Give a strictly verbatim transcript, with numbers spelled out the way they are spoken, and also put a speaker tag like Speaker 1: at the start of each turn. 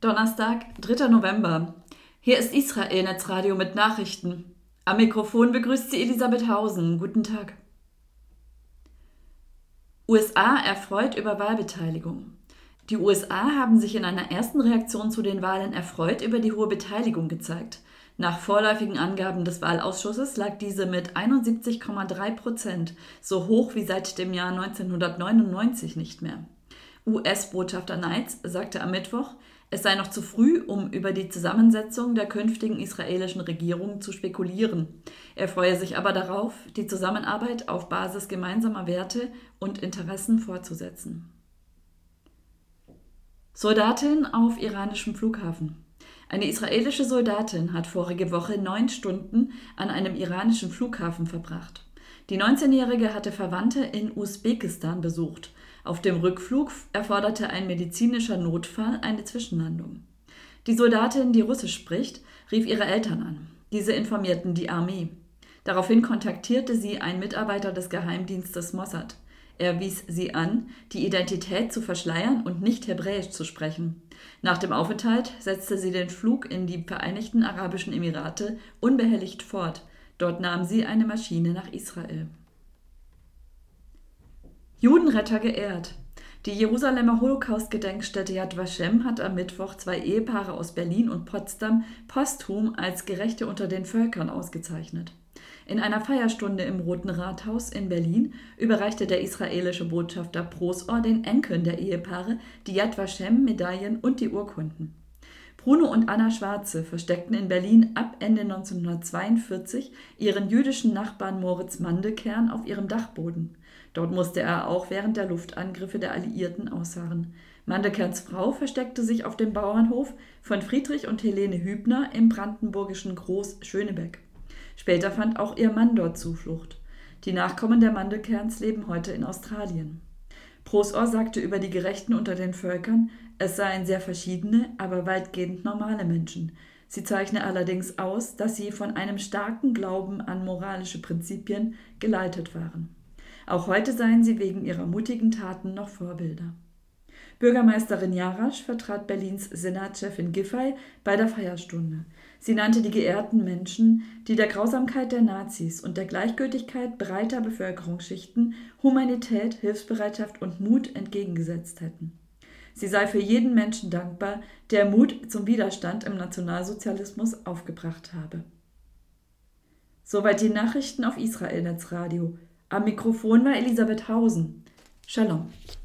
Speaker 1: Donnerstag, dritter November. Hier ist Israel Netzradio mit Nachrichten. Am Mikrofon begrüßt sie Elisabeth Hausen. Guten Tag. U S A erfreut über Wahlbeteiligung. Die U S A haben sich in einer ersten Reaktion zu den Wahlen erfreut über die hohe Beteiligung gezeigt. Nach vorläufigen Angaben des Wahlausschusses lag diese mit einundsiebzig Komma drei Prozent, so hoch wie seit dem Jahr neunzehnhundertneunundneunzig nicht mehr. U S-Botschafter Neitz sagte am Mittwoch, es sei noch zu früh, um über die Zusammensetzung der künftigen israelischen Regierung zu spekulieren. Er freue sich aber darauf, die Zusammenarbeit auf Basis gemeinsamer Werte und Interessen fortzusetzen. Soldatin auf iranischem Flughafen. Eine israelische Soldatin hat vorige Woche neun Stunden an einem iranischen Flughafen verbracht. Die neunzehnjährige hatte Verwandte in Usbekistan besucht. Auf dem Rückflug erforderte ein medizinischer Notfall eine Zwischenlandung. Die Soldatin, die Russisch spricht, rief ihre Eltern an. Diese informierten die Armee. Daraufhin kontaktierte sie ein Mitarbeiter des Geheimdienstes Mossad. Er wies sie an, die Identität zu verschleiern und nicht Hebräisch zu sprechen. Nach dem Aufenthalt setzte sie den Flug in die Vereinigten Arabischen Emirate unbehelligt fort. Dort nahm sie eine Maschine nach Israel. Judenretter geehrt. Die Jerusalemer Holocaust-Gedenkstätte Yad Vashem hat am Mittwoch zwei Ehepaare aus Berlin und Potsdam posthum als Gerechte unter den Völkern ausgezeichnet. In einer Feierstunde im Roten Rathaus in Berlin überreichte der israelische Botschafter Prosor den Enkeln der Ehepaare die Yad Vashem-Medaillen und die Urkunden. Bruno und Anna Schwarze versteckten in Berlin ab Ende neunzehnhundertzweiundvierzig ihren jüdischen Nachbarn Moritz Mandelkern auf ihrem Dachboden. Dort musste er auch während der Luftangriffe der Alliierten ausharren. Mandelkerns Frau versteckte sich auf dem Bauernhof von Friedrich und Helene Hübner im brandenburgischen Groß-Schönebeck. Später fand auch ihr Mann dort Zuflucht. Die Nachkommen der Mandelkerns leben heute in Australien. Prosor sagte über die Gerechten unter den Völkern, es seien sehr verschiedene, aber weitgehend normale Menschen. Sie zeichne allerdings aus, dass sie von einem starken Glauben an moralische Prinzipien geleitet waren. Auch heute seien sie wegen ihrer mutigen Taten noch Vorbilder. Bürgermeisterin Jarasch vertrat Berlins Senatschefin Giffey bei der Feierstunde. Sie nannte die geehrten Menschen, die der Grausamkeit der Nazis und der Gleichgültigkeit breiter Bevölkerungsschichten Humanität, Hilfsbereitschaft und Mut entgegengesetzt hätten. Sie sei für jeden Menschen dankbar, der Mut zum Widerstand im Nationalsozialismus aufgebracht habe. Soweit die Nachrichten auf Israel Netzradio. Am Mikrofon war Elisabeth Hausen. Shalom.